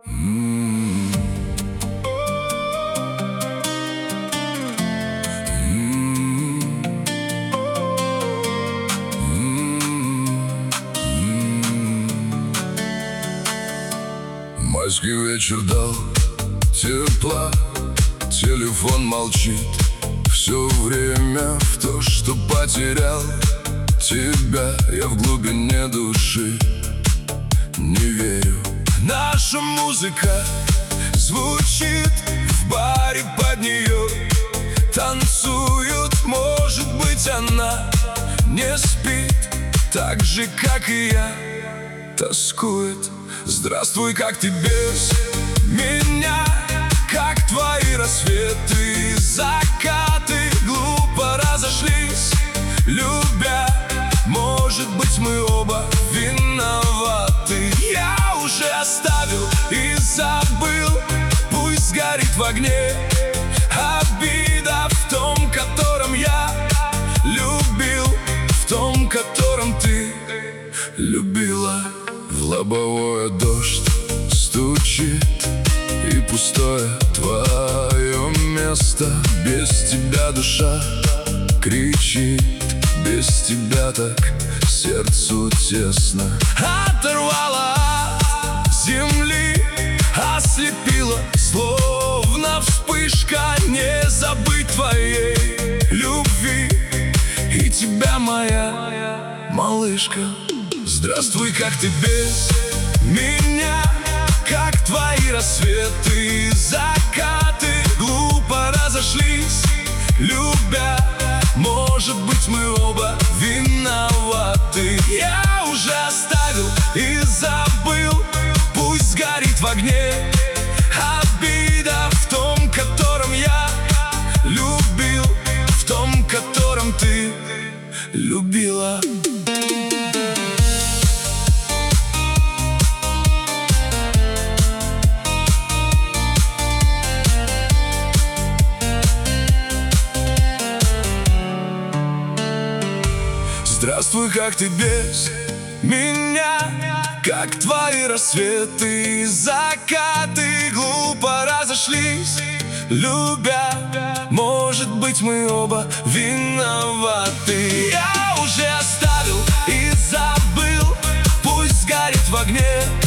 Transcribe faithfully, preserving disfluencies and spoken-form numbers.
Майский вечер дал тепла, телефон молчит все время в то, что потерял тебя. Я в глубине души не верю. Наша музыка звучит в баре, под нее танцуют. Может быть, она не спит так же, как и я, тоскует. Здравствуй, как ты без меня, как твои рассветы и закаты глупо разошлись, любя. Может быть, мы оба виноваты. Я уже оставил и забыл, пусть горит в огне обида в том, котором я любил, в том, котором ты любила. В лобовое дождь стучит, и пустое твое место. Без тебя душа кричит, без тебя так сердцу тесно. Оторвала от земли, ослепила, словно вспышка. Не забыть твоей любви и тебя, моя малышка. Здравствуй, как ты без меня, как твои рассветы и закаты глупо разошлись, любя. Может быть, мы оба виноваты. Я уже оставил и забыл, пусть горит в огне обида в том, котором я любил, в том, котором ты любила. Здравствуй, как ты без меня, как твои рассветы и закаты глупо разошлись, любя. Может быть, мы оба виноваты. Я уже оставил и забыл, пусть горит в огне